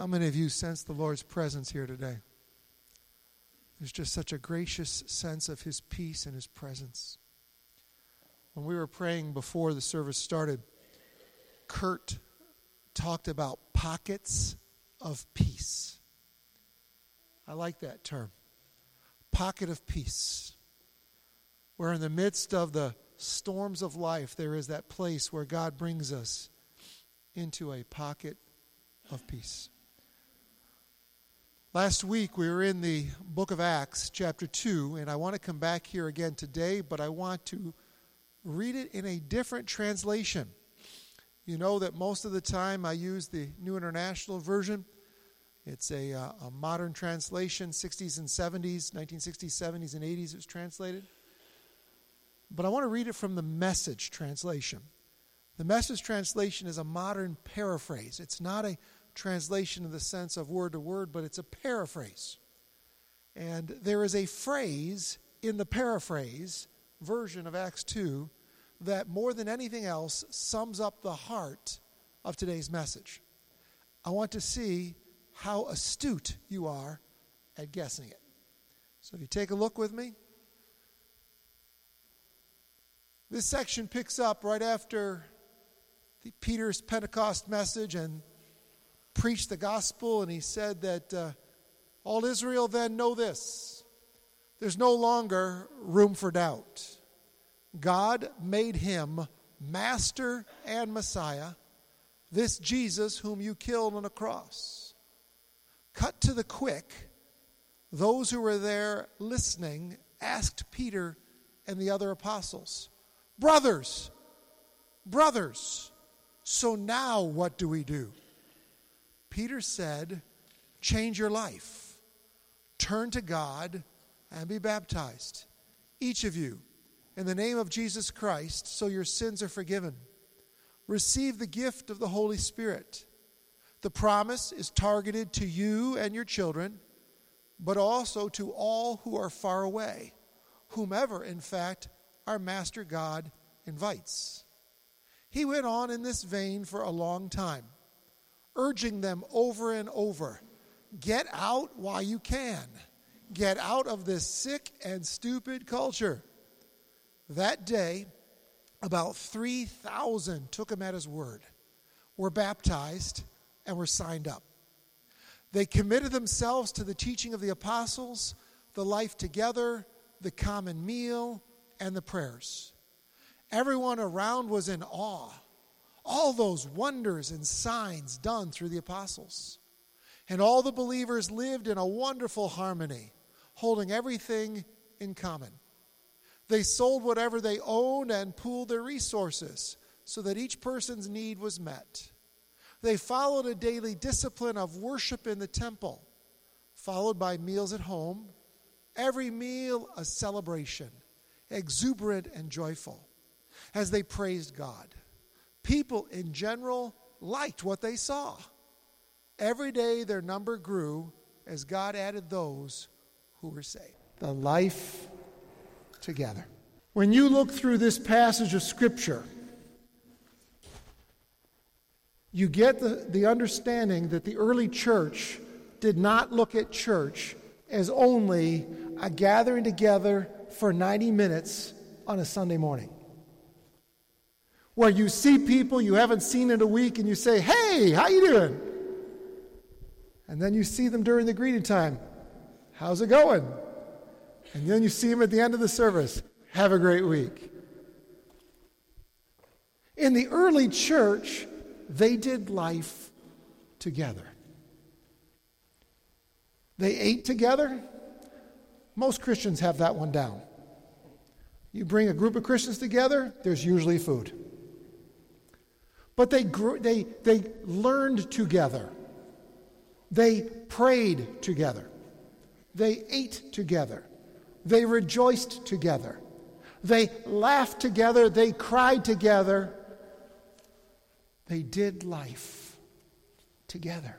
How many of you sense the Lord's presence here today? There's just such a gracious sense of His peace and His presence. When we were praying before the service started, Kurt talked about pockets of peace. I like that term. Pocket of peace. Where in the midst of the storms of life, there is that place where God brings us into a pocket of peace. Last week we were in the book of Acts, chapter 2, and I want to come back here again today, but I want to read it in a different translation. You know that most of the time I use the New International Version. It's a modern translation, 60s and 70s, 1960s, 70s, and 80s it was translated. But I want to read it from the Message translation. The Message translation is a modern paraphrase. It's not a translation in the sense of word to word, but it's a paraphrase. And there is a phrase in the paraphrase version of Acts 2 that more than anything else sums up the heart of today's message. I want to see how astute you are at guessing it. So if you take a look with me, this section picks up right after Peter's Pentecost message and preached the gospel, and he said that all Israel then know this: there's no longer room for doubt. God made him Master and Messiah, this Jesus whom you killed on a cross. Cut to the quick, those who were there listening asked Peter and the other apostles, brothers, so now what do we do? Peter said, change your life. Turn to God and be baptized, each of you, in the name of Jesus Christ, so your sins are forgiven. Receive the gift of the Holy Spirit. The promise is targeted to you and your children, but also to all who are far away, whomever, in fact, our Master God invites. He went on in this vein for a long time, urging them over and over, get out while you can. Get out of this sick and stupid culture. That day, about 3,000 took him at his word, were baptized, and were signed up. They committed themselves to the teaching of the apostles, the life together, the common meal, and the prayers. Everyone around was in awe. All those wonders and signs done through the apostles. And all the believers lived in a wonderful harmony, holding everything in common. They sold whatever they owned and pooled their resources so that each person's need was met. They followed a daily discipline of worship in the temple, followed by meals at home, every meal a celebration, exuberant and joyful, as they praised God. People in general liked what they saw. Every day their number grew as God added those who were saved. The life together. When you look through this passage of Scripture, you get the understanding that the early church did not look at church as only a gathering together for 90 minutes on a Sunday morning, where you see people you haven't seen in a week and you say, hey, how you doing? And then you see them during the greeting time. How's it going? And then you see them at the end of the service. Have a great week. In the early church, they did life together. They ate together. Most Christians have that one down. You bring a group of Christians together, there's usually food. But they learned together. They prayed together. They ate together. They rejoiced together. They laughed together. They cried together. They did life together.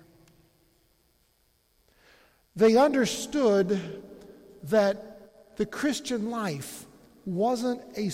They understood that the Christian life wasn't a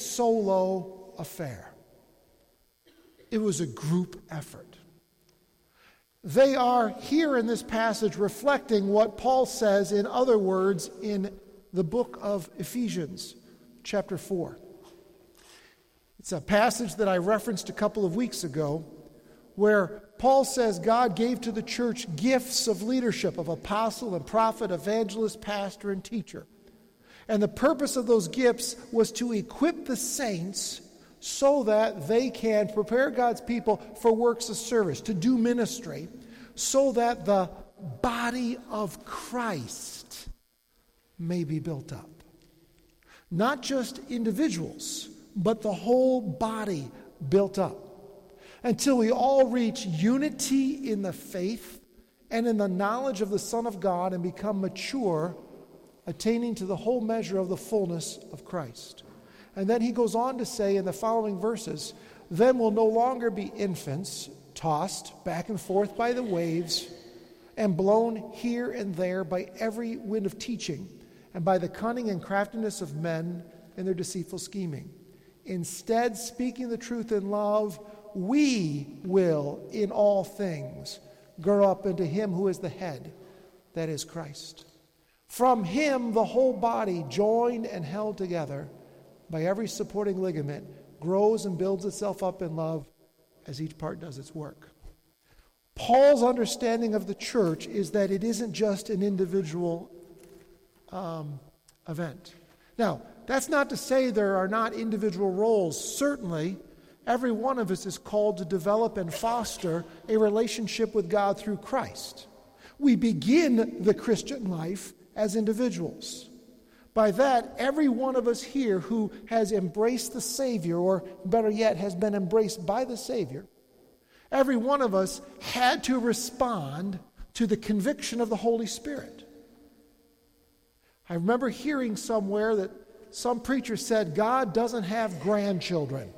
solo affair. It was a group effort. They are here in this passage reflecting what Paul says in other words in the book of Ephesians, chapter 4. It's a passage that I referenced a couple of weeks ago where Paul says God gave to the church gifts of leadership, of apostle and prophet, evangelist, pastor, and teacher. And the purpose of those gifts was to equip the saints so that they can prepare God's people for works of service, to do ministry, so that the body of Christ may be built up. Not just individuals, but the whole body built up, until we all reach unity in the faith and in the knowledge of the Son of God and become mature, attaining to the whole measure of the fullness of Christ. And then he goes on to say in the following verses, then we'll no longer be infants, tossed back and forth by the waves and blown here and there by every wind of teaching and by the cunning and craftiness of men in their deceitful scheming. Instead, speaking the truth in love, we will in all things grow up into him who is the head, that is Christ. From him the whole body, joined and held together by every supporting ligament, grows and builds itself up in love as each part does its work. Paul's understanding of the church is that it isn't just an individual event. Now, that's not to say there are not individual roles. Certainly, every one of us is called to develop and foster a relationship with God through Christ. We begin the Christian life as individuals. By that, every one of us here who has embraced the Savior, or better yet, has been embraced by the Savior, every one of us had to respond to the conviction of the Holy Spirit. I remember hearing somewhere that some preacher said, God doesn't have grandchildren.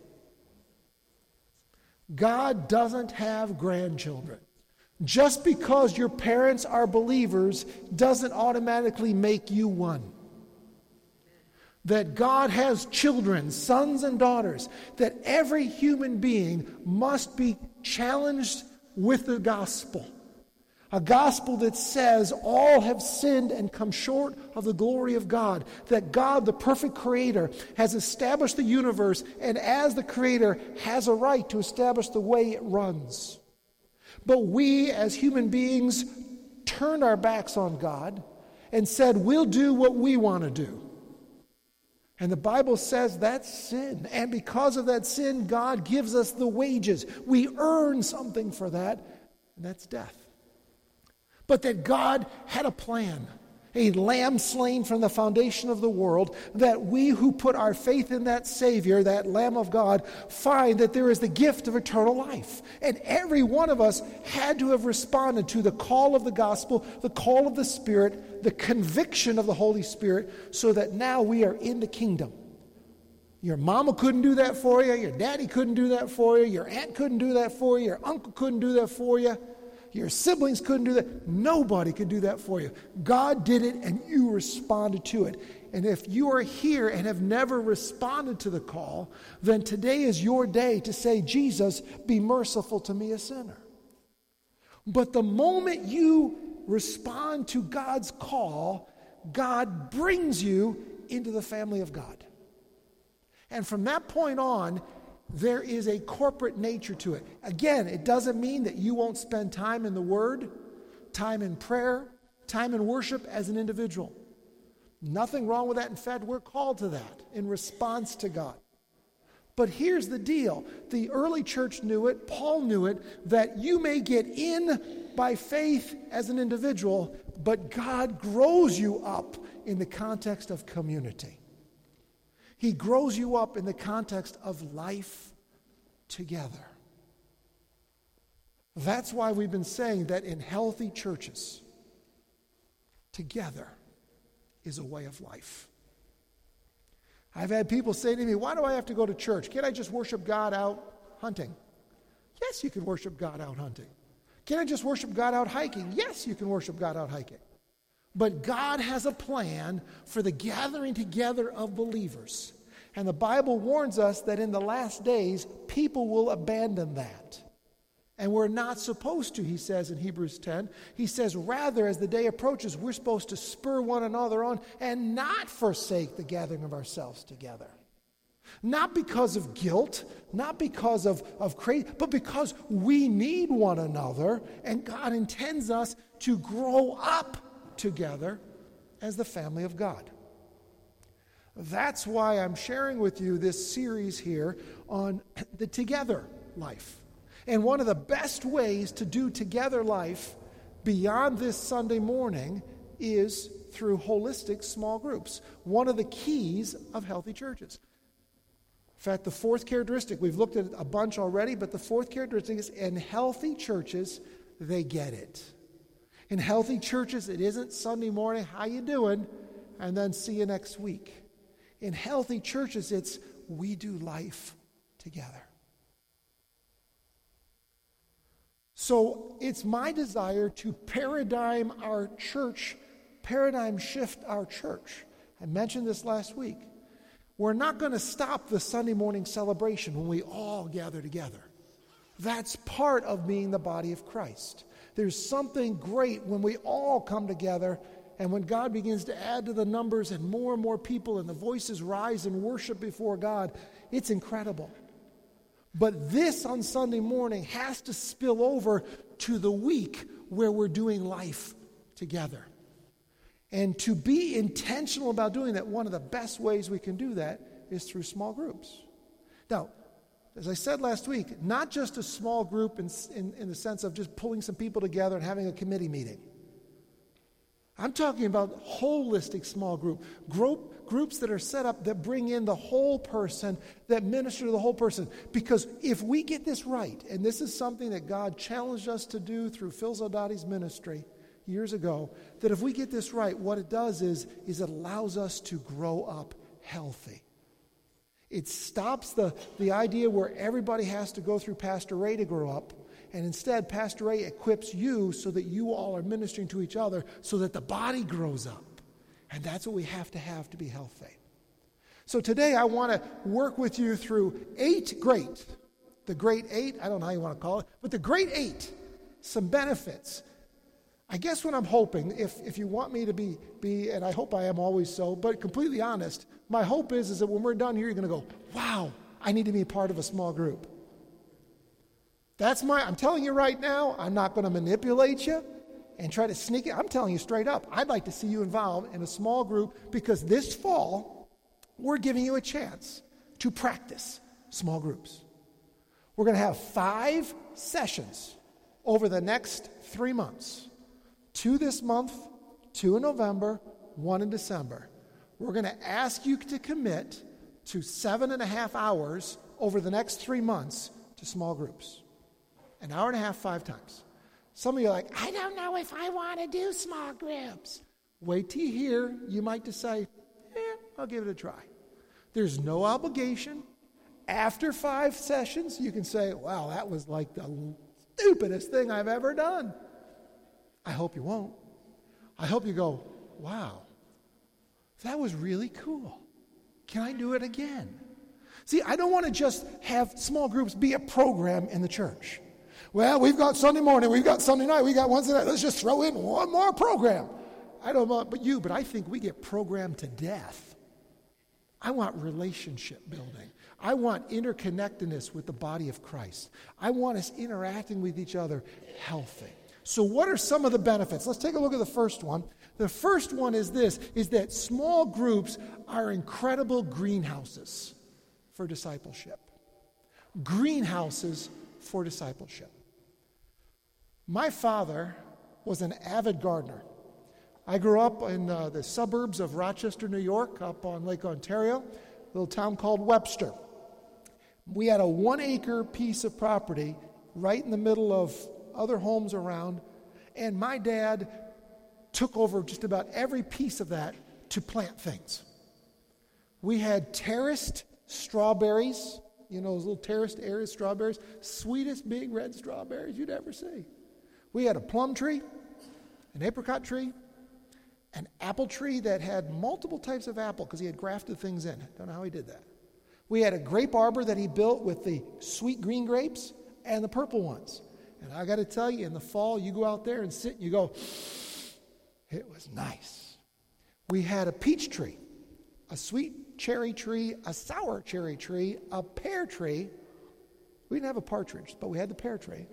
God doesn't have grandchildren. Just because your parents are believers doesn't automatically make you one. That God has children, sons and daughters, that every human being must be challenged with the gospel. A gospel that says all have sinned and come short of the glory of God. That God, the perfect creator, has established the universe, and as the creator has a right to establish the way it runs. But we as human beings turned our backs on God and said, we'll do what we want to do. And the Bible says that's sin. And because of that sin, God gives us the wages. We earn something for that, and that's death. But that God had a plan, a lamb slain from the foundation of the world, that we who put our faith in that Savior, that Lamb of God, find that there is the gift of eternal life. And every one of us had to have responded to the call of the gospel, the call of the Spirit, the conviction of the Holy Spirit, so that now we are in the kingdom. Your mama couldn't do that for you, your daddy couldn't do that for you, your aunt couldn't do that for you, your uncle couldn't do that for you. Your siblings couldn't do that. Nobody could do that for you. God did it, and you responded to it. And if you are here and have never responded to the call, then today is your day to say, Jesus, be merciful to me, a sinner. But the moment you respond to God's call, God brings you into the family of God. And from that point on, there is a corporate nature to it. Again, it doesn't mean that you won't spend time in the Word, time in prayer, time in worship as an individual. Nothing wrong with that. In fact, we're called to that in response to God. But here's the deal. The early church knew it. Paul knew it, that you may get in by faith as an individual, but God grows you up in the context of community. He grows you up in the context of life together. That's why we've been saying that in healthy churches, together is a way of life. I've had people say to me, why do I have to go to church? Can't I just worship God out hunting? Yes, you can worship God out hunting. Can I just worship God out hiking? Yes, you can worship God out hiking. But God has a plan for the gathering together of believers. And the Bible warns us that in the last days, people will abandon that. And we're not supposed to, he says in Hebrews 10. He says, rather, as the day approaches, we're supposed to spur one another on and not forsake the gathering of ourselves together. Not because of guilt, not because of crazy, but because we need one another, and God intends us to grow up together as the family of God. That's why I'm sharing with you this series here on the together life. And one of the best ways to do together life beyond this Sunday morning is through holistic small groups. One of the keys of healthy churches. In fact, the fourth characteristic, we've looked at a bunch already, but the fourth characteristic is in healthy churches, they get it. In healthy churches, it isn't Sunday morning, how you doing? And then see you next week. In healthy churches, it's we do life together. So it's my desire to paradigm shift our church. I mentioned this last week. We're not going to stop the Sunday morning celebration when we all gather together. That's part of being the body of Christ. There's something great when we all come together and when God begins to add to the numbers and more people and the voices rise in worship before God. It's incredible. But this on Sunday morning has to spill over to the week where we're doing life together. And to be intentional about doing that, one of the best ways we can do that is through small groups. Now, as I said last week, not just a small group in the sense of just pulling some people together and having a committee meeting. I'm talking about holistic small groups that are set up that bring in the whole person, that minister to the whole person. Because if we get this right, and this is something that God challenged us to do through Phil Zodati's ministry years ago, that if we get this right, what it does is it allows us to grow up healthy. It stops the idea where everybody has to go through Pastor Ray to grow up. And instead, Pastor Ray equips you so that you all are ministering to each other so that the body grows up. And that's what we have to be healthy. So today I want to work with you through the great eight, I don't know how you want to call it, but the great eight, some benefits. I guess what I'm hoping, if you want me to be, and I hope I am always so, but completely honest, my hope is that when we're done here, you're going to go, wow, I need to be a part of a small group. I'm telling you right now, I'm not going to manipulate you and try to sneak it. I'm telling you straight up, I'd like to see you involved in a small group because this fall, we're giving you a chance to practice small groups. We're going to have 5 sessions over the next 3 months. 2 this month, 2 in November, 1 in December. We're going to ask you to commit to 7.5 hours over the next 3 months to small groups. An hour and a half, 5 times. Some of you are like, I don't know if I want to do small groups. Wait till you hear. You might decide, I'll give it a try. There's no obligation. After 5 sessions, you can say, wow, that was like the stupidest thing I've ever done. I hope you won't. I hope you go, wow, that was really cool. Can I do it again? See, I don't want to just have small groups be a program in the church. Well, we've got Sunday morning, we've got Sunday night, we got Wednesday night. Let's just throw in one more program. I don't know but I think we get programmed to death. I want relationship building. I want interconnectedness with the body of Christ. I want us interacting with each other healthy. So what are some of the benefits? Let's take a look at the first one. The first one is that small groups are incredible greenhouses for discipleship. Greenhouses for discipleship. My father was an avid gardener. I grew up in the suburbs of Rochester, New York, up on Lake Ontario, a little town called Webster. We had a 1-acre piece of property right in the middle of other homes around, and my dad took over just about every piece of that to plant things. We had terraced strawberries, those little terraced area strawberries, sweetest big red strawberries you'd ever see. We had a plum tree, an apricot tree, an apple tree that had multiple types of apple because he had grafted things in. Don't know how he did that. We had a grape arbor that he built with the sweet green grapes and the purple ones. And I got to tell you, in the fall, you go out there and sit and you go, it was nice. We had a peach tree, a sweet cherry tree, a sour cherry tree, a pear tree. We didn't have a partridge, but we had the pear tree.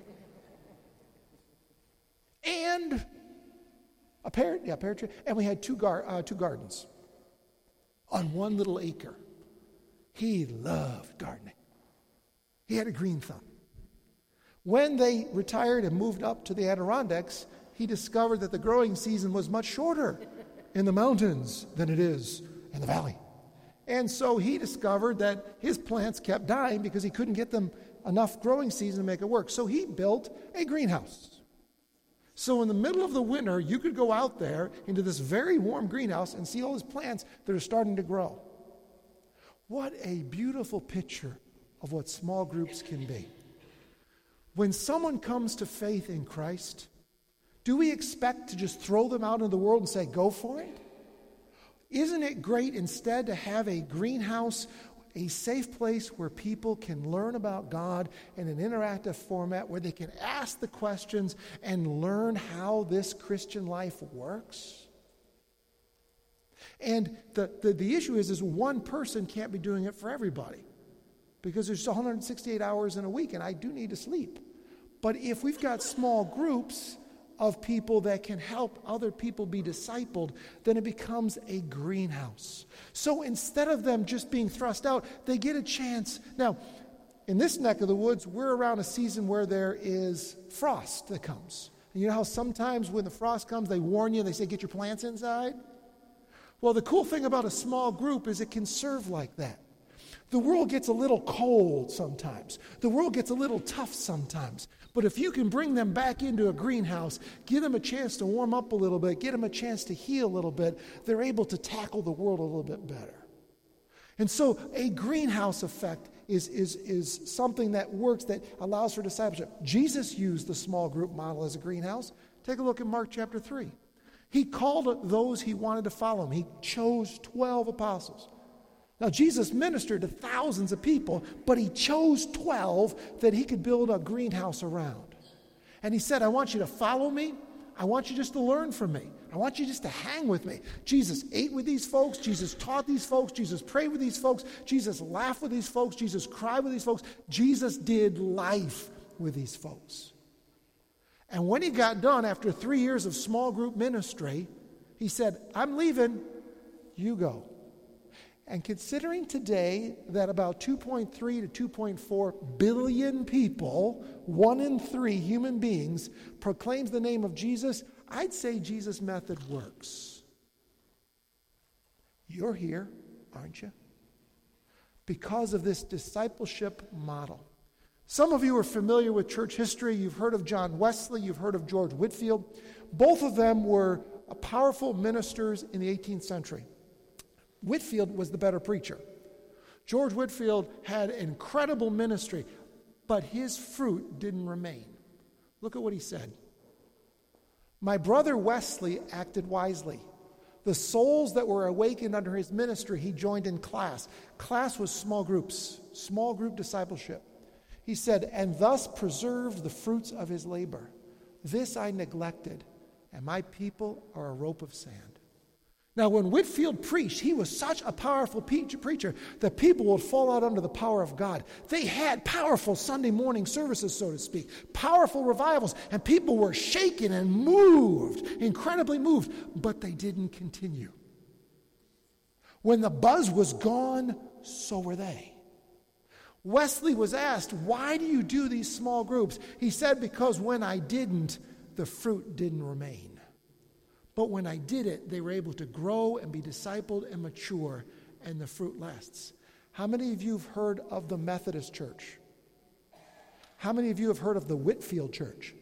And a pear tree. And we had two gardens on one little acre. He loved gardening. He had a green thumb. When they retired and moved up to the Adirondacks, he discovered that the growing season was much shorter in the mountains than it is in the valley. And so he discovered that his plants kept dying because he couldn't get them enough growing season to make it work. So he built a greenhouse. So in the middle of the winter, you could go out there into this very warm greenhouse and see all his plants that are starting to grow. What a beautiful picture of what small groups can be. When someone comes to faith in Christ, do we expect to just throw them out into the world and say, go for it? Isn't it great instead to have a greenhouse, a safe place where people can learn about God in an interactive format where they can ask the questions and learn how this Christian life works? And the issue is one person can't be doing it for everybody, because there's 168 hours in a week, and I do need to sleep. But if we've got small groups of people that can help other people be discipled, then it becomes a greenhouse. So instead of them just being thrust out, they get a chance. Now, in this neck of the woods, we're around a season where there is frost that comes. And you know how sometimes when the frost comes, they warn you, they say, get your plants inside? Well, the cool thing about a small group is it can serve like that. The world gets a little cold sometimes. The world gets a little tough sometimes. But if you can bring them back into a greenhouse, give them a chance to warm up a little bit, get them a chance to heal a little bit, they're able to tackle the world a little bit better. And so a greenhouse effect is something that works, that allows for discipleship. Jesus used the small group model as a greenhouse. Take a look at Mark chapter 3. He called those he wanted to follow him. He chose 12 apostles. Now, Jesus ministered to thousands of people, but he chose 12 that he could build a greenhouse around. And he said, I want you to follow me. I want you just to learn from me. I want you just to hang with me. Jesus ate with these folks. Jesus taught these folks. Jesus prayed with these folks. Jesus laughed with these folks. Jesus cried with these folks. Jesus did life with these folks. And when he got done, after 3 years of small group ministry, he said, I'm leaving. You go. And considering today that about 2.3 to 2.4 billion people, 1 in 3 human beings, proclaims the name of Jesus, I'd say Jesus' method works. You're here, aren't you? Because of this discipleship model. Some of you are familiar with church history. You've heard of John Wesley. You've heard of George Whitefield. Both of them were powerful ministers in the 18th century. Whitefield was the better preacher. George Whitefield had incredible ministry, but his fruit didn't remain. Look at what he said. My brother Wesley acted wisely. The souls that were awakened under his ministry, he joined in class. Class was small groups, small group discipleship. He said, and thus preserved the fruits of his labor. This I neglected, and my people are a rope of sand. Now, when Whitefield preached, he was such a powerful preacher that people would fall out under the power of God. They had powerful Sunday morning services, so to speak, powerful revivals, and people were shaken and moved, incredibly moved, but they didn't continue. When the buzz was gone, so were they. Wesley was asked, why do you do these small groups? He said, because when I didn't, the fruit didn't remain. But when I did it, they were able to grow and be discipled and mature, and the fruit lasts. How many of you have heard of the Methodist Church? How many of you have heard of the Whitefield Church?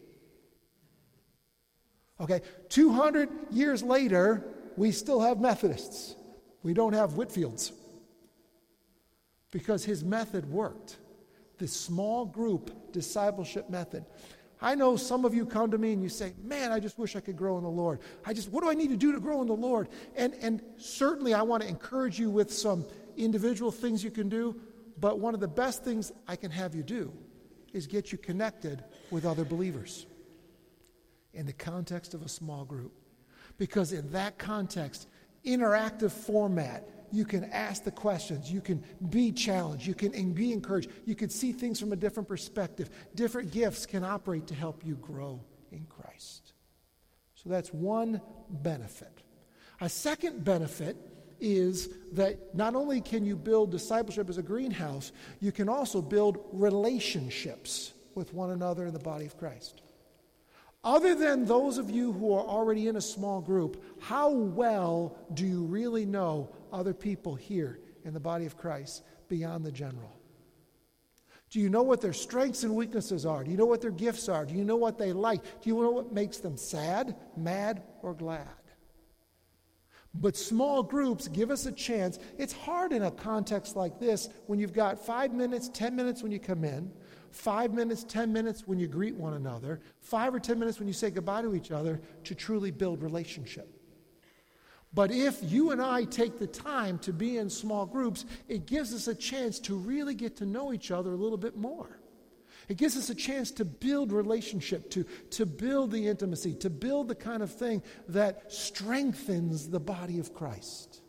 Okay, 200 years later, we still have Methodists. We don't have Whitefields. Because his method worked. The small group discipleship method. I know some of you come to me and you say, man, I just wish I could grow in the Lord. What do I need to do to grow in the Lord? And certainly I want to encourage you with some individual things you can do, but one of the best things I can have you do is get you connected with other believers in the context of a small group. Because in that context, interactive format, you can ask the questions, you can be challenged, you can be encouraged, you can see things from a different perspective. Different gifts can operate to help you grow in Christ. So that's one benefit. A second benefit is that not only can you build discipleship as a greenhouse, you can also build relationships with one another in the body of Christ. Other than those of you who are already in a small group, how well do you really know other people here in the body of Christ beyond the general? Do you know what their strengths and weaknesses are? Do you know what their gifts are? Do you know what they like? Do you know what makes them sad, mad, or glad? But small groups give us a chance. It's hard in a context like this when you've got 5 minutes, 10 minutes when you come in, 5 minutes, 10 minutes when you greet one another, 5 or 10 minutes when you say goodbye to each other to truly build relationship. But if you and I take the time to be in small groups, it gives us a chance to really get to know each other a little bit more. It gives us a chance to build relationship, to build the intimacy, to build the kind of thing that strengthens the body of Christ.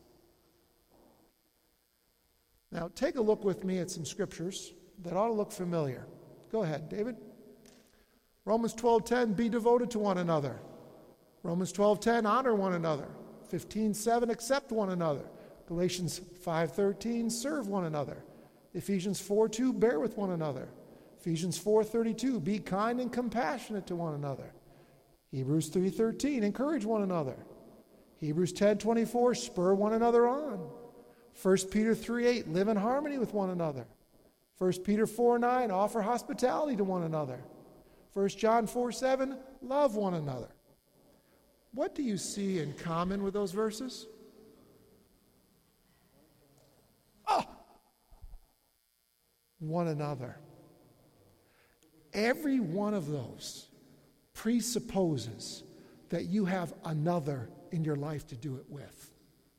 Now, take a look with me at some scriptures that ought to look familiar. Go ahead, David. Romans 12:10, be devoted to one another. Romans 12:10, honor one another. 15:7, accept one another. Galatians 5:13, serve one another. Ephesians 4:2, bear with one another. Ephesians 4:32, be kind and compassionate to one another. Hebrews 3:13, encourage one another. Hebrews 10:24, spur one another on. 1 Peter 3:8, live in harmony with one another. 1 Peter 4:9, offer hospitality to one another. 1 John 4:7, love one another. What do you see in common with those verses? One another. Every one of those presupposes that you have another in your life to do it with.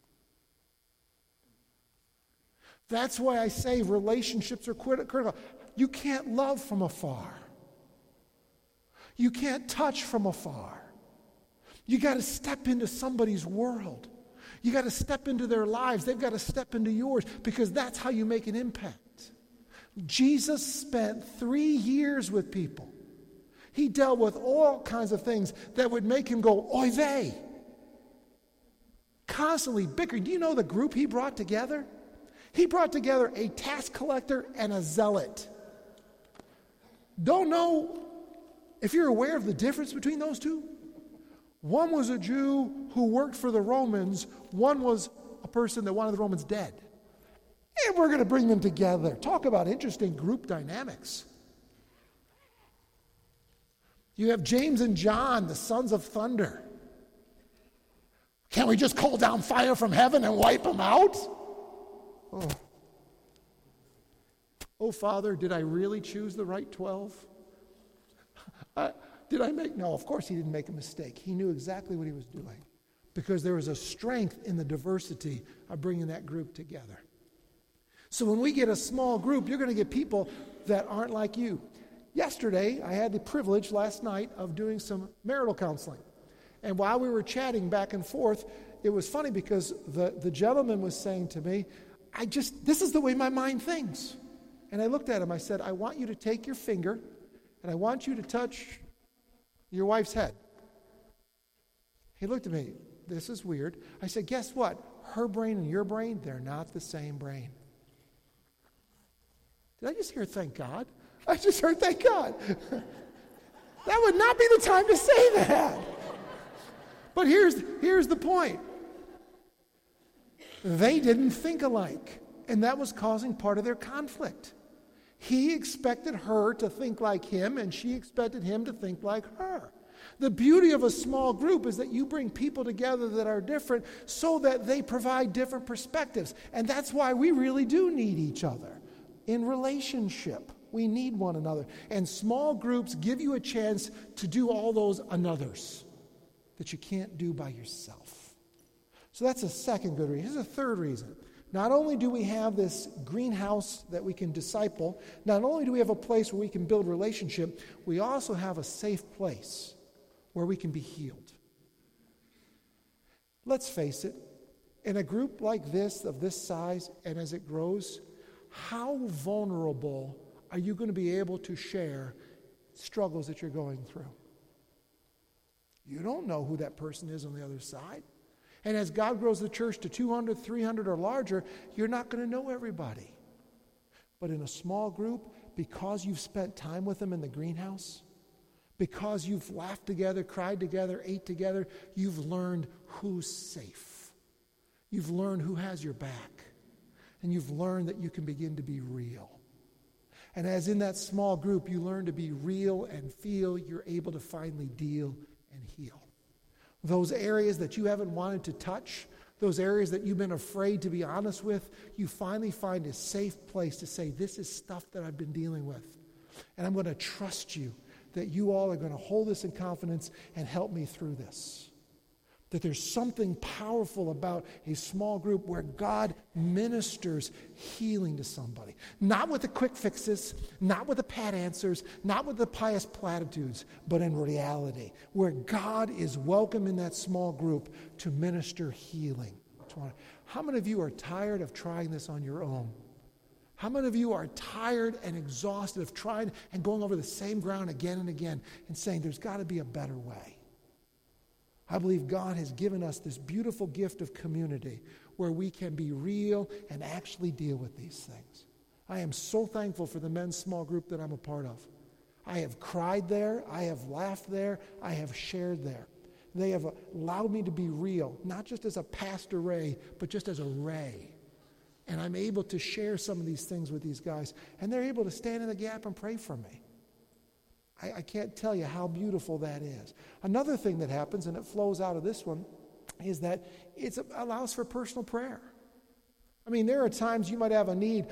That's why I say relationships are critical. You can't love from afar. You can't touch from afar. You got to step into somebody's world. You got to step into their lives. They've got to step into yours, because that's how you make an impact. Jesus spent 3 years with people. He dealt with all kinds of things that would make him go, oy vey. Constantly bickering. Do you know the group he brought together? He brought together a tax collector and a zealot. Don't know if you're aware of the difference between those two. One was a Jew who worked for the Romans. One was a person that wanted the Romans dead. And we're going to bring them together. Talk about interesting group dynamics. You have James and John, the sons of thunder. Can't we just call down fire from heaven and wipe them out? Oh, Father, did I really choose the right 12? No, of course he didn't make a mistake. He knew exactly what he was doing, because there was a strength in the diversity of bringing that group together. So when we get a small group, you're going to get people that aren't like you. Yesterday, I had the privilege last night of doing some marital counseling. And while we were chatting back and forth, it was funny because the gentleman was saying to me, this is the way my mind thinks. And I looked at him, I said, I want you to take your finger and I want you to touch your wife's head. He looked at me, this is weird. I said, guess what? Her brain and your brain, they're not the same brain. Did I just hear thank God? I just heard thank God. That would not be the time to say that. But here's the point. They didn't think alike, and that was causing part of their conflict. He expected her to think like him, and she expected him to think like her. The beauty of a small group is that you bring people together that are different so that they provide different perspectives. And that's why we really do need each other. In relationship, we need one another. And small groups give you a chance to do all those anothers that you can't do by yourself. So that's a second good reason. Here's a third reason. Not only do we have this greenhouse that we can disciple, not only do we have a place where we can build relationship, we also have a safe place where we can be healed. Let's face it, in a group like this, of this size, and as it grows, how vulnerable are you going to be able to share struggles that you're going through? You don't know who that person is on the other side. And as God grows the church to 200, 300 or larger, you're not going to know everybody. But in a small group, because you've spent time with them in the greenhouse, because you've laughed together, cried together, ate together, you've learned who's safe. You've learned who has your back. And you've learned that you can begin to be real. And as in that small group, you learn to be real and feel, you're able to finally deal and heal. Those areas that you haven't wanted to touch, those areas that you've been afraid to be honest with, you finally find a safe place to say, this is stuff that I've been dealing with. And I'm going to trust you that you all are going to hold this in confidence and help me through this. That there's something powerful about a small group where God ministers healing to somebody. Not with the quick fixes, not with the pat answers, not with the pious platitudes, but in reality, where God is welcome in that small group to minister healing. How many of you are tired of trying this on your own? How many of you are tired and exhausted of trying and going over the same ground again and again and saying there's got to be a better way? I believe God has given us this beautiful gift of community where we can be real and actually deal with these things. I am so thankful for the men's small group that I'm a part of. I have cried there, I have laughed there, I have shared there. They have allowed me to be real, not just as a Pastor Ray, but just as a Ray. And I'm able to share some of these things with these guys, and they're able to stand in the gap and pray for me. I can't tell you how beautiful that is. Another thing that happens, and it flows out of this one, is that it allows for personal prayer. I mean, there are times you might have a need,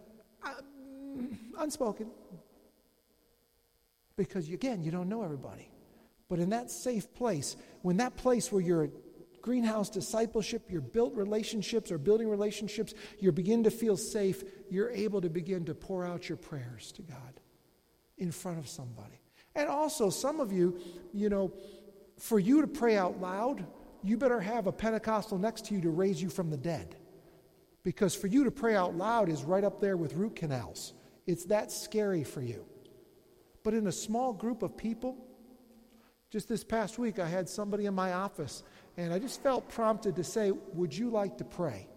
unspoken, because, again, you don't know everybody. But in that safe place, when that place where you're greenhouse discipleship, you're built relationships or building relationships, you begin to feel safe, you're able to begin to pour out your prayers to God in front of somebody. And also, some of you, for you to pray out loud, you better have a Pentecostal next to you to raise you from the dead. Because for you to pray out loud is right up there with root canals. It's that scary for you. But in a small group of people, just this past week I had somebody in my office, and I just felt prompted to say, would you like to pray?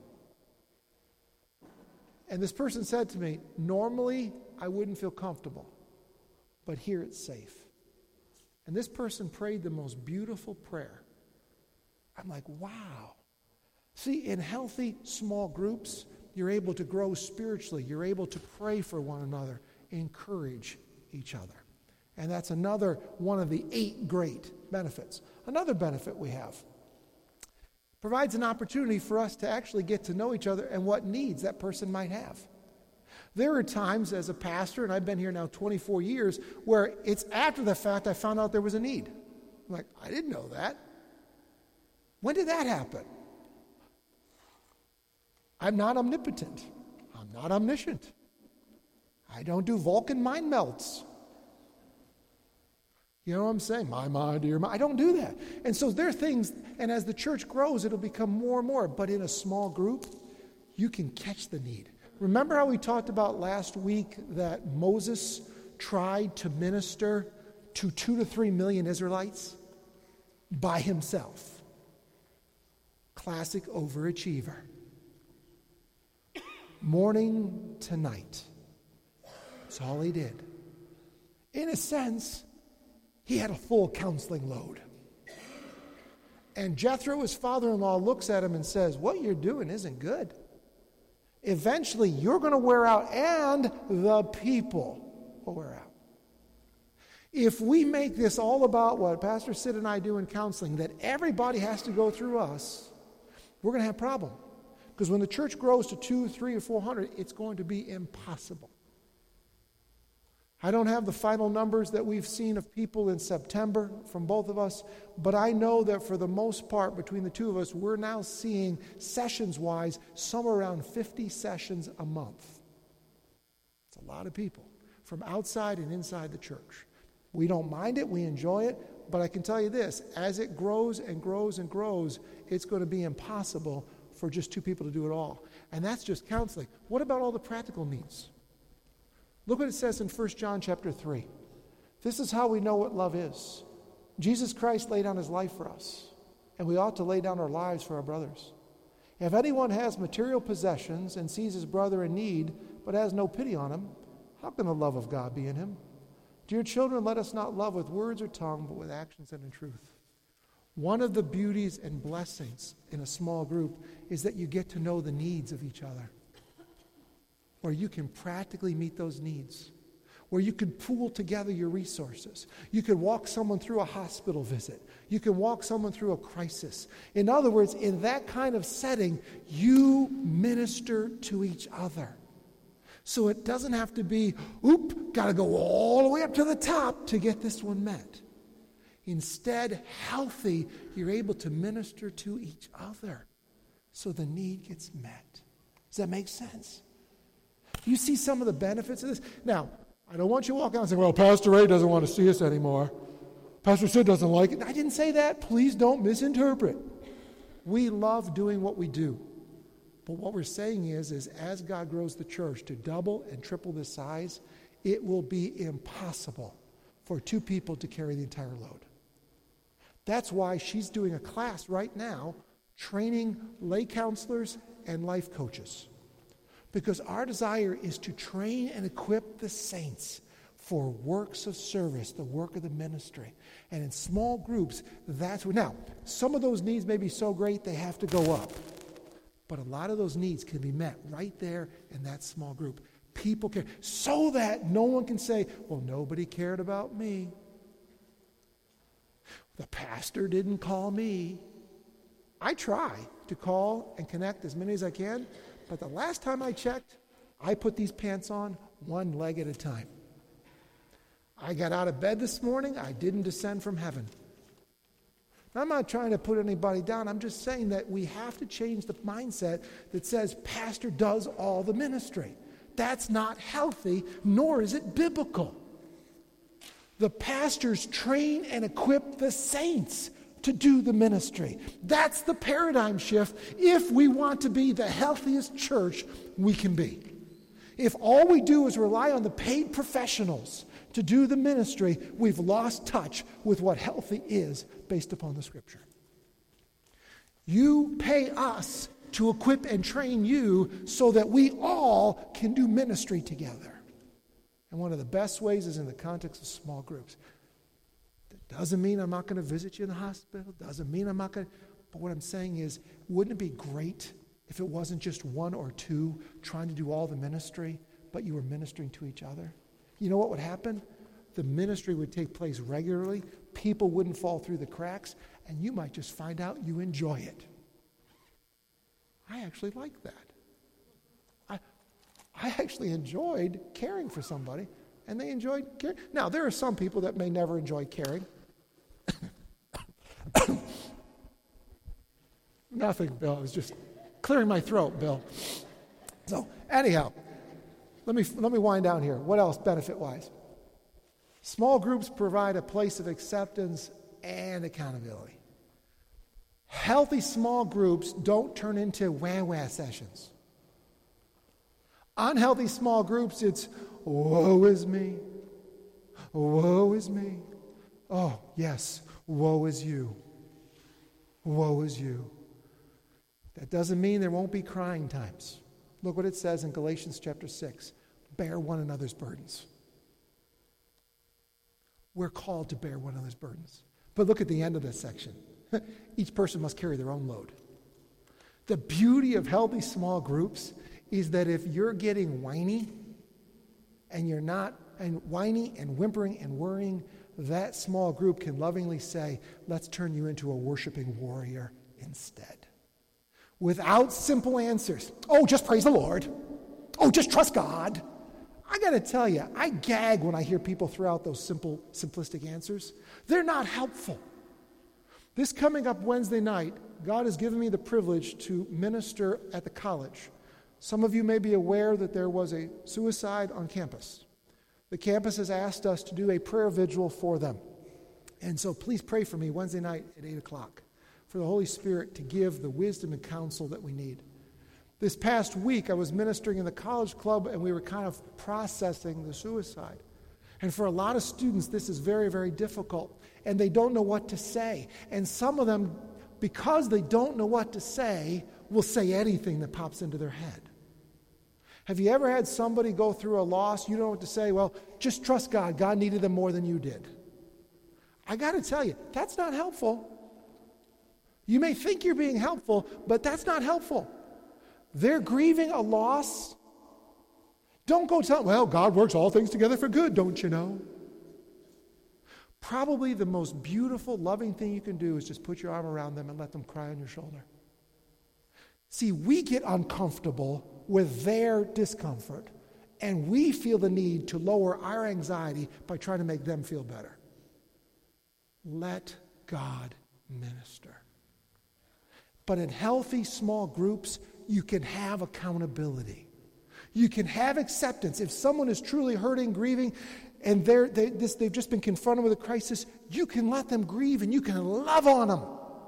And this person said to me, normally I wouldn't feel comfortable, but here it's safe. And this person prayed the most beautiful prayer. I'm like, wow. See, in healthy small groups, you're able to grow spiritually. You're able to pray for one another, encourage each other. And that's another one of the 8 great benefits. Another benefit we have. Provides an opportunity for us to actually get to know each other and what needs that person might have. There are times as a pastor, and I've been here now 24 years, where it's after the fact I found out there was a need. I'm like, I didn't know that. When did that happen? I'm not omnipotent. I'm not omniscient. I don't do Vulcan mind melts. You know what I'm saying? My mind, dear mind. I don't do that. And so there are things, and as the church grows, it'll become more and more. But in a small group, you can catch the need. Remember how we talked about last week that Moses tried to minister to 2 to 3 million Israelites by himself? Classic overachiever. Morning to night. That's all he did. In a sense, he had a full counseling load. And Jethro, his father-in-law, looks at him and says, what you're doing isn't good. Eventually, you're going to wear out, and the people will wear out. If we make this all about what Pastor Sid and I do in counseling, that everybody has to go through us, we're going to have a problem. Because when the church grows to 200, 300, or 400, it's going to be impossible. I don't have the final numbers that we've seen of people in September from both of us, but I know that for the most part, between the two of us, we're now seeing, sessions-wise, somewhere around 50 sessions a month. It's a lot of people from outside and inside the church. We don't mind it, we enjoy it, but I can tell you this, as it grows and grows and grows, it's going to be impossible for just two people to do it all. And that's just counseling. What about all the practical needs? Look what it says in 1 John chapter 3. This is how we know what love is. Jesus Christ laid down his life for us, and we ought to lay down our lives for our brothers. If anyone has material possessions and sees his brother in need, but has no pity on him, how can the love of God be in him? Dear children, let us not love with words or tongue, but with actions and in truth. One of the beauties and blessings in a small group is that you get to know the needs of each other, where you can practically meet those needs, where you could pool together your resources. You could walk someone through a hospital visit. You can walk someone through a crisis. In other words, in that kind of setting, you minister to each other. So it doesn't have to be, got to go all the way up to the top to get this one met. Instead, healthy, you're able to minister to each other so the need gets met. Does that make sense? You see some of the benefits of this? Now, I don't want you to walk out and say, well, Pastor Ray doesn't want to see us anymore. Pastor Sid doesn't like it. I didn't say that. Please don't misinterpret. We love doing what we do. But what we're saying is as God grows the church to double and triple this size, it will be impossible for two people to carry the entire load. That's why she's doing a class right now training lay counselors and life coaches. Because our desire is to train and equip the saints for works of service, the work of the ministry. And in small groups, that's what. Now, some of those needs may be so great they have to go up. But a lot of those needs can be met right there in that small group. People care. So that no one can say, well, nobody cared about me. The pastor didn't call me. I try to call and connect as many as I can. But the last time I checked, I put these pants on one leg at a time. I got out of bed this morning. I didn't descend from heaven. I'm not trying to put anybody down. I'm just saying that we have to change the mindset that says pastor does all the ministry. That's not healthy, nor is it biblical. The pastors train and equip the saints to do the ministry. That's the paradigm shift if we want to be the healthiest church we can be. If all we do is rely on the paid professionals to do the ministry, we've lost touch with what healthy is based upon the Scripture. You pay us to equip and train you so that we all can do ministry together. And one of the best ways is in the context of small groups. That doesn't mean I'm not going to visit you in the hospital. Doesn't mean I'm not going to. But what I'm saying is, wouldn't it be great if it wasn't just one or two trying to do all the ministry, but you were ministering to each other? You know what would happen? The ministry would take place regularly. People wouldn't fall through the cracks, and you might just find out you enjoy it. I actually like that. I actually enjoyed caring for somebody, and they enjoyed caring. Now, there are some people that may never enjoy caring. Nothing, Bill. I was just clearing my throat, Bill. So, anyhow, let me wind down here. What else, benefit-wise? Small groups provide a place of acceptance and accountability. Healthy small groups don't turn into wah-wah sessions. Unhealthy small groups, it's, woe is me. Woe is me. Oh, yes, woe is you. Woe is you. That doesn't mean there won't be crying times. Look what it says in Galatians chapter 6. Bear one another's burdens. We're called to bear one another's burdens. But look at the end of this section. Each person must carry their own load. The beauty of healthy small groups is that if you're getting whiny and you're not, and whiny and whimpering and worrying, that small group can lovingly say, let's turn you into a worshiping warrior instead. Without simple answers. Oh, just praise the Lord. Oh, just trust God. I got to tell you, I gag when I hear people throw out those simple, simplistic answers. They're not helpful. This coming up Wednesday night, God has given me the privilege to minister at the college. Some of you may be aware that there was a suicide on campus. The campus has asked us to do a prayer vigil for them. And so please pray for me Wednesday night at 8 o'clock for the Holy Spirit to give the wisdom and counsel that we need. This past week, I was ministering in the college club, and we were kind of processing the suicide. And for a lot of students, this is very, very difficult, and they don't know what to say. And some of them, because they don't know what to say, will say anything that pops into their head. Have you ever had somebody go through a loss, you don't know what to say? Well, just trust God. God needed them more than you did. I got to tell you, that's not helpful. You may think you're being helpful, but that's not helpful. They're grieving a loss. Don't go tell them, well, God works all things together for good, don't you know? Probably the most beautiful, loving thing you can do is just put your arm around them and let them cry on your shoulder. See, we get uncomfortable with their discomfort, and we feel the need to lower our anxiety by trying to make them feel better. Let God minister. But in healthy small groups, you can have accountability. You can have acceptance. If someone is truly hurting, grieving, and they've just been confronted with a crisis, you can let them grieve and you can love on them.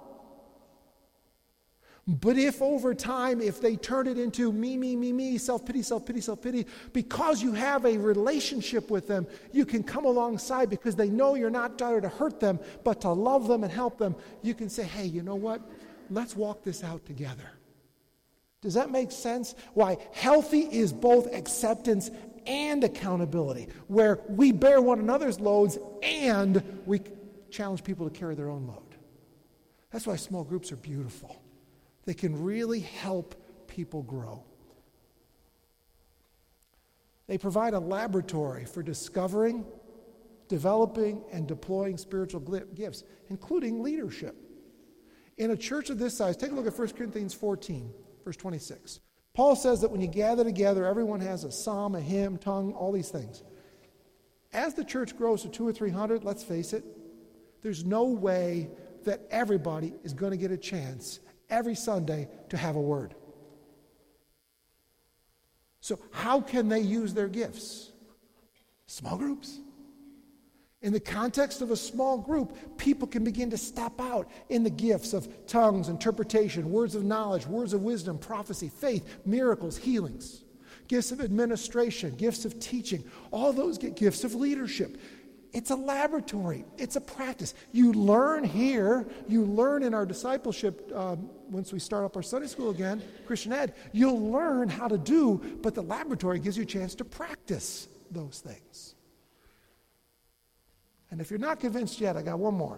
But if over time, if they turn it into me, self-pity, because you have a relationship with them, you can come alongside because they know you're not there to hurt them, but to love them and help them. You can say, hey, you know what? Let's walk this out together. Does that make sense? Why healthy is both acceptance and accountability, where we bear one another's loads and we challenge people to carry their own load. That's why small groups are beautiful. They can really help people grow. They provide a laboratory for discovering, developing, and deploying spiritual gifts, including leadership. In a church of this size, take a look at 1 Corinthians 14, verse 26. Paul says that when you gather together, everyone has a psalm, a hymn, tongue, all these things. As the church grows to 200 or 300, let's face it, there's no way that everybody is going to get a chance every Sunday to have a word. So how can they use their gifts? Small groups. In the context of a small group, people can begin to step out in the gifts of tongues, interpretation, words of knowledge, words of wisdom, prophecy, faith, miracles, healings, gifts of administration, gifts of teaching, all those gifts of leadership. It's a laboratory. It's a practice. You learn here. You learn in our discipleship once we start up our Sunday school again, Christian Ed. You'll learn how to do, but the laboratory gives you a chance to practice those things. And if you're not convinced yet, I got one more.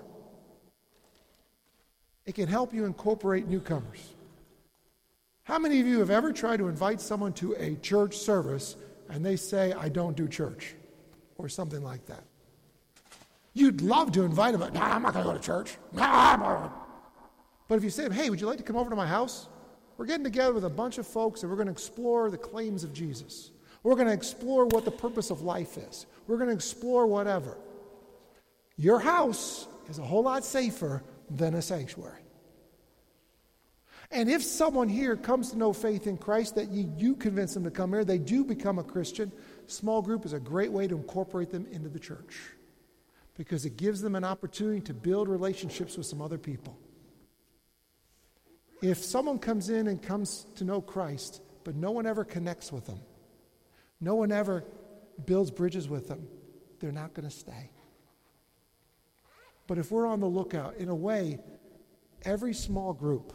It can help you incorporate newcomers. How many of you have ever tried to invite someone to a church service and they say, I don't do church, or something like that? You'd love to invite them, but I'm not going to go to church. But if you say, hey, would you like to come over to my house? We're getting together with a bunch of folks and we're going to explore the claims of Jesus. We're going to explore what the purpose of life is. We're going to explore whatever. Your house is a whole lot safer than a sanctuary. And if someone here comes to know faith in Christ, that you convince them to come here, they do become a Christian, small group is a great way to incorporate them into the church because it gives them an opportunity to build relationships with some other people. If someone comes in and comes to know Christ, but no one ever connects with them, no one ever builds bridges with them, they're not going to stay. But if we're on the lookout, in a way, every small group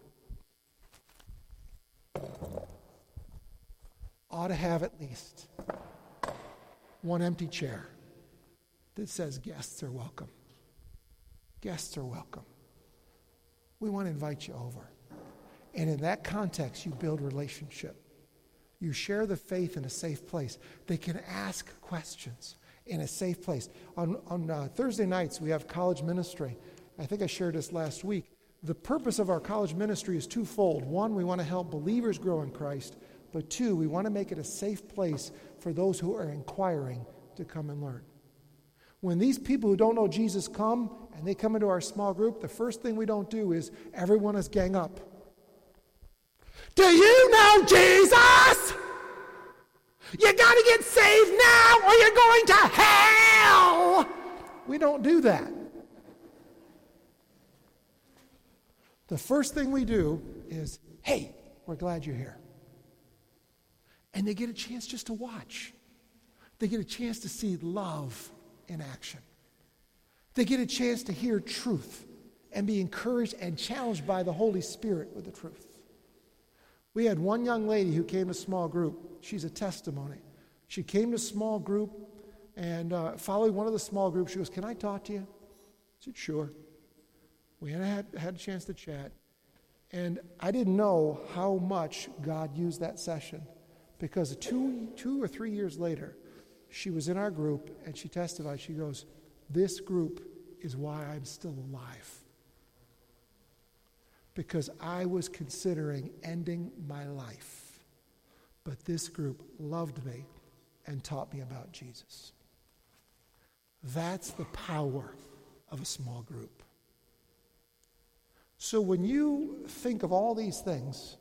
ought to have at least one empty chair that says guests are welcome. Guests are welcome. We want to invite you over. And in that context, you build relationship. You share the faith in a safe place. They can ask questions in a safe place. On Thursday nights, we have college ministry. I think I shared this last week. The purpose of our college ministry is twofold. One, we want to help believers grow in Christ, But 2, we want to make it a safe place for those who are inquiring to come and learn. When these people who don't know Jesus come and they come into our small group, the first thing we don't do is everyone is gang up. Do you know Jesus? You got to get saved now or you're going to hell. We don't do that. The first thing we do is, hey, we're glad you're here. And they get a chance just to watch. They get a chance to see love in action. They get a chance to hear truth and be encouraged and challenged by the Holy Spirit with the truth. We had one young lady who came to small group. She's a testimony. She came to small group, and following one of the small groups, she goes, "Can I talk to you?" I said, "Sure." We had a chance to chat. And I didn't know how much God used that session, because two or 3 years later, she was in our group, and she testified. She goes, "This group is why I'm still alive. Because I was considering ending my life. But this group loved me and taught me about Jesus." That's the power of a small group. So when you think of all these things,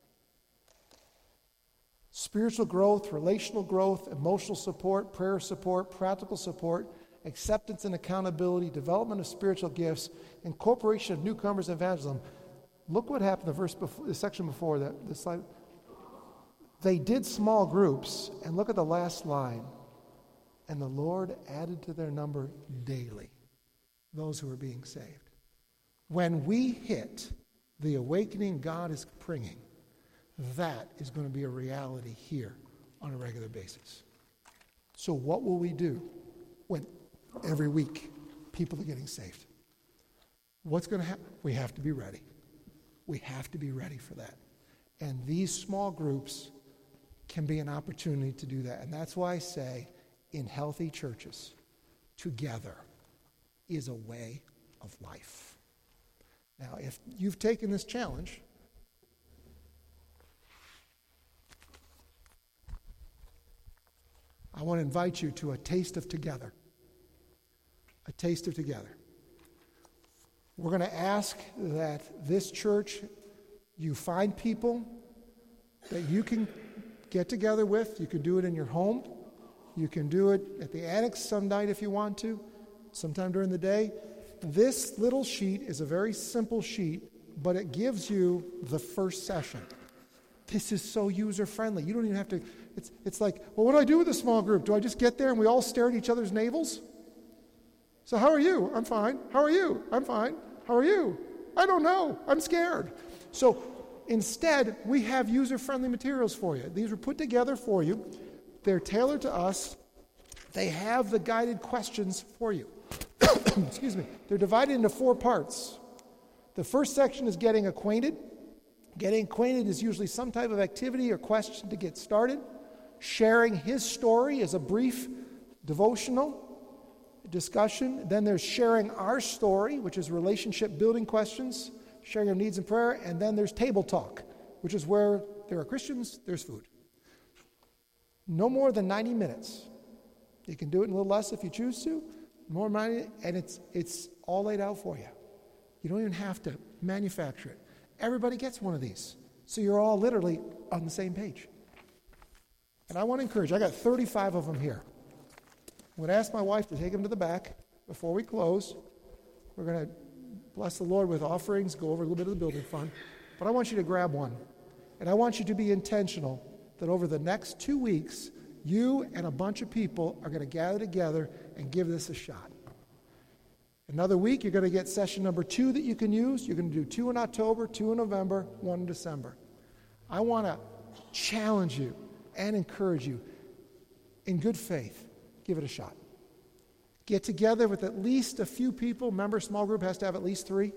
spiritual growth, relational growth, emotional support, prayer support, practical support, acceptance and accountability, development of spiritual gifts, incorporation of newcomers and evangelism, look what happened the section before that, this slide. They did small groups, and look at the last line. And the Lord added to their number daily those who were being saved. When we hit the awakening God is bringing, that is going to be a reality here on a regular basis. So what will we do when every week people are getting saved? What's going to happen? We have to be ready. We have to be ready for that. And these small groups can be an opportunity to do that. And that's why I say, in healthy churches, together is a way of life. Now, if you've taken this challenge, I want to invite you to a taste of together. A taste of together. We're going to ask that this church, you find people that you can get together with. You can do it in your home. You can do it at the annex some night if you want to, sometime during the day. This little sheet is a very simple sheet, but it gives you the first session. This is so user-friendly. You don't even have to, it's like, well, what do I do with a small group? Do I just get there and we all stare at each other's navels? So how are you? I'm fine. How are you? I'm fine. How are you? I don't know. I'm scared. So instead, we have user-friendly materials for you. These were put together for you. They're tailored to us. They have the guided questions for you. Excuse me. They're divided into 4 parts. The first section is getting acquainted. Getting acquainted is usually some type of activity or question to get started. Sharing his story is a brief devotional discussion. Then there's sharing our story, which is relationship building questions, sharing your needs in prayer. And then there's table talk, which is where there are Christians, there's food. No more than 90 minutes. You can do it in a little less if you choose to. More money, and it's all laid out for you. You don't even have to manufacture it. Everybody gets one of these. So you're all literally on the same page. And I want to encourage, I got 35 of them here. I'm going to ask my wife to take them to the back before we close. We're going to bless the Lord with offerings, go over a little bit of the building fund. But I want you to grab one. And I want you to be intentional that over the next 2 weeks, you and a bunch of people are going to gather together and give this a shot. Another week, you're going to get session number 2 that you can use. You're going to do 2 in October, 2 in November, 1 in December. I want to challenge you and encourage you in good faith. Give it a shot. Get together with at least a few people. Remember, small group has to have at least 3.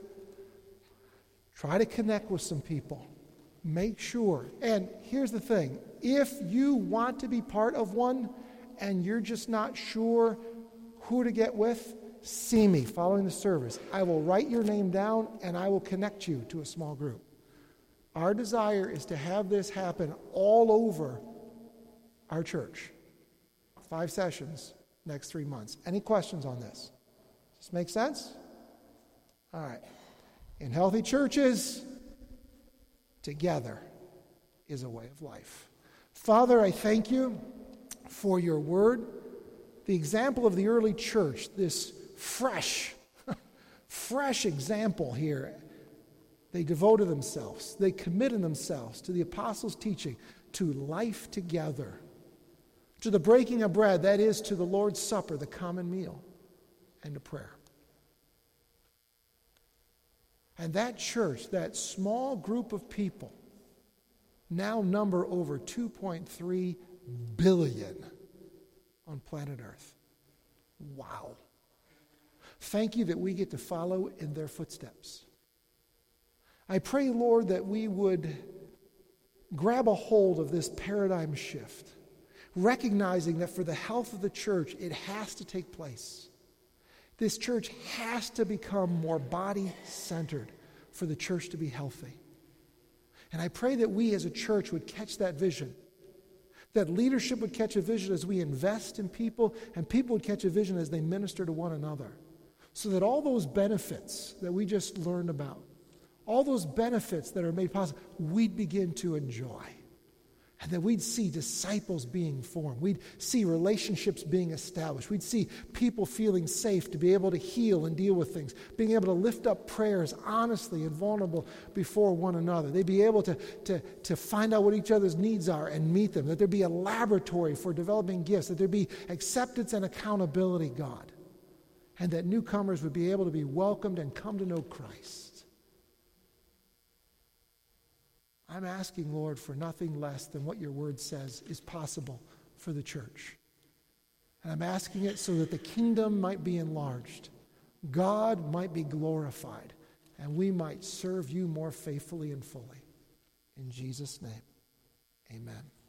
Try to connect with some people. Make sure. And here's the thing. If you want to be part of one and you're just not sure who to get with, see me following the service. I will write your name down and I will connect you to a small group. Our desire is to have this happen all over our church. 5 sessions next 3 months. Any questions on this? Does this make sense? All right. In healthy churches, together is a way of life. Father, I thank you for your word, the example of the early church, this fresh example here. They devoted themselves, they committed themselves to the apostles' teaching, to life together, to the breaking of bread, that is, to the Lord's Supper, the common meal, and to prayer. And that church, that small group of people, now number over 2.3 billion on planet Earth. Wow. Thank you that we get to follow in their footsteps. I pray, Lord, that we would grab a hold of this paradigm shift, recognizing that for the health of the church, it has to take place. This church has to become more body-centered for the church to be healthy. And I pray that we as a church would catch that vision, that leadership would catch a vision as we invest in people, and people would catch a vision as they minister to one another, so that all those benefits that we just learned about, all those benefits that are made possible, we'd begin to enjoy. And that we'd see disciples being formed. We'd see relationships being established. We'd see people feeling safe to be able to heal and deal with things, being able to lift up prayers honestly and vulnerable before one another. They'd be able to find out what each other's needs are and meet them. That there'd be a laboratory for developing gifts. That there'd be acceptance and accountability, God. And that newcomers would be able to be welcomed and come to know Christ. I'm asking, Lord, for nothing less than what your word says is possible for the church. And I'm asking it so that the kingdom might be enlarged, God might be glorified, and we might serve you more faithfully and fully. In Jesus' name, amen.